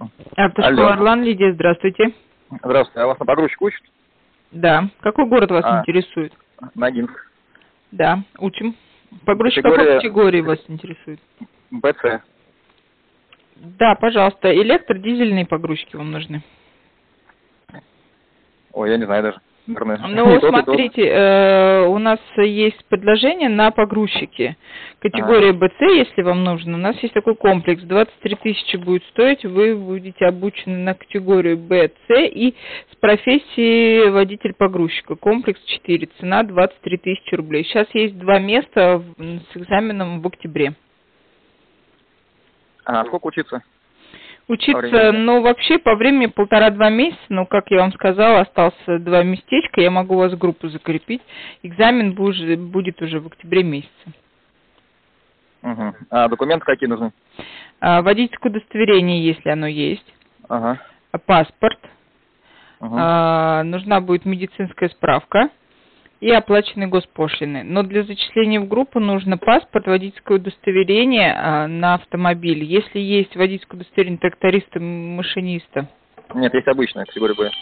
Автошкола Алло. Орлан, Лидия, здравствуйте. Здравствуйте, а вас на погрузчик учат? Да. Какой город вас интересует? Ногинск. Да, учим. Погрузчик Категория- какой категории вас интересует? БЦ. Да, пожалуйста, электродизельные погрузчики вам нужны. Ой, я не знаю даже. Наверное, Ну, и тот, и тот. смотрите, у нас есть предложение на погрузчики. Категория БЦ, если вам нужно. У нас есть такой комплекс. 23 тысячи будет стоить. Вы будете обучены на категорию БЦ и с профессией водитель-погрузчика. Комплекс 4. Цена 23 тысячи рублей. Сейчас есть 2 места с экзаменом в октябре. А сколько учиться? Учиться, ну, вообще по времени 1,5-2 месяца, но, как я вам сказала, осталось 2 местечка, я могу вас в группу закрепить. Экзамен будет уже в октябре месяце. Угу. А документы какие нужны? Водительское удостоверение, если оно есть. Ага. Паспорт. Угу. Нужна будет медицинская справка и оплаченные госпошлины. Но для зачисления в группу нужно паспорт, водительское удостоверение на автомобиль. Если есть водительское удостоверение тракториста, машиниста. Нет, есть обычная категория Б.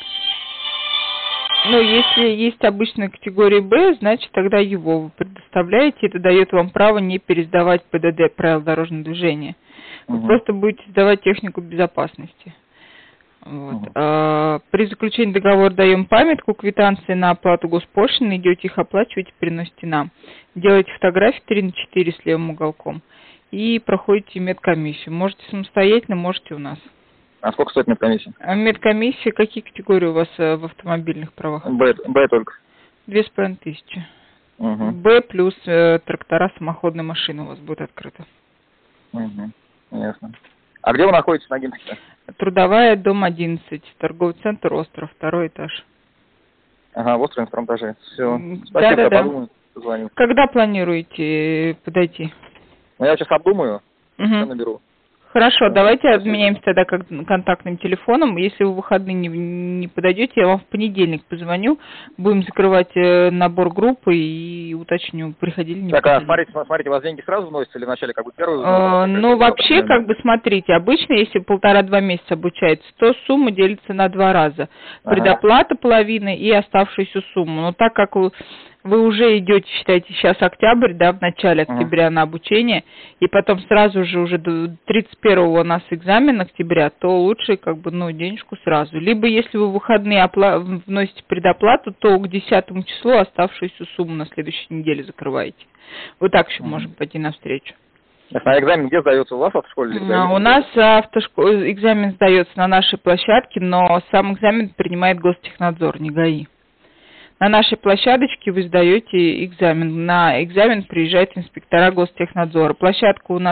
Ну, если есть обычная категория Б, значит, тогда его вы предоставляете. Это дает вам право не пересдавать ПДД, правила дорожного движения. Вы просто будете сдавать технику безопасности. Вот. При заключении договора даем памятку, квитанции на оплату госпошлины, идете их оплачиваете, приносите нам. Делаете фотографии 3×4 с левым уголком и проходите медкомиссию. Можете самостоятельно, можете у нас. А сколько стоит медкомиссия? Медкомиссия, какие категории у вас в автомобильных правах? Б только. 2500. Угу. Б плюс трактора, самоходные машины у вас будет открыто. Угу. Ясно. А где вы находитесь в Ногинске? Трудовая, дом 11, торговый центр «Остров», 2 этаж. Ага, в острове на втором этаже. Все. Да, Спасибо, я да. подумаю, позвоню. Когда планируете подойти? Ну, я сейчас обдумаю, Угу. все наберу. Хорошо, давайте обменяемся тогда контактным телефоном. Если вы в выходные не подойдете, я вам в понедельник позвоню. Будем закрывать набор группы и уточню, приходили, не Так, приходили. смотрите, у вас деньги сразу вносятся или вначале как бы первый? Ну, вообще, как бы, смотрите, обычно, если 1,5-2 месяца обучается, то сумма делится на 2 раза. Предоплата половины и оставшуюся сумму. Но так как вы уже идете, считайте, сейчас октябрь, да, в начале октября на обучение, и потом сразу же уже до 31-го у нас экзамен октября, то лучше, как бы, ну, денежку сразу. Либо, если вы в выходные вносите предоплату, то к 10 числу оставшуюся сумму на следующей неделе закрываете. Вот так еще можем пойти навстречу. А экзамен где сдается? У вас в автошколе? У нас экзамен сдается на нашей площадке, но сам экзамен принимает Гостехнадзор, не ГАИ. На нашей площадочке вы сдаете экзамен. На экзамен приезжают инспектора Гостехнадзора. Площадка у нас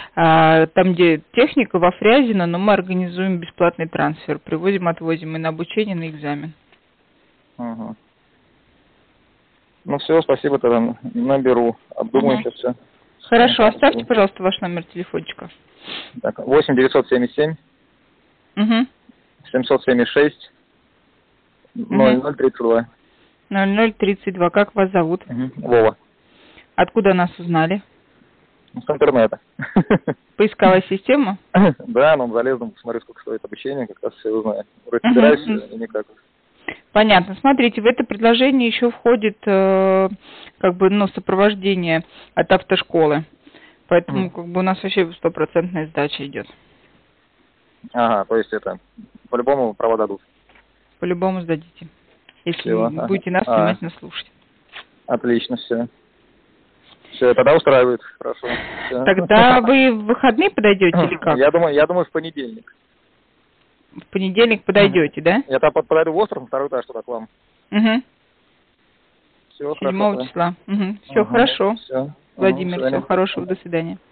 там, где техника, во Фрязино, но мы организуем бесплатный трансфер. Привозим, отвозим и на обучение, и на экзамен. Угу. Ну все, спасибо, тогда наберу. Обдумаю сейчас все. Хорошо, оставьте, пожалуйста, ваш номер телефончика. Так, 8 977 776 0032. 0032. Как вас зовут? Вова. Откуда нас узнали? С интернета. Поисковая система? Да, но залез, посмотрю, сколько стоит обучение, как раз все узнаю. Вроде собираюсь, и никак. Понятно. Смотрите, в это предложение еще входит как бы, ну, сопровождение от автошколы. Поэтому как бы у нас вообще 100% сдача идет. Ага, то есть это по-любому права дадут. По-любому сдадите. Если Всё, будете нас внимательно слушать. Отлично, все. Все, тогда устраивает. Хорошо. Всё. Тогда вы в выходные подойдете или как? Я думаю, в понедельник. В понедельник подойдете, да? Я там подойду в остров, на 2 этаж туда к вам. Угу. Все, 7 числа. Все, хорошо. Все. Владимир, всего хорошего, до свидания.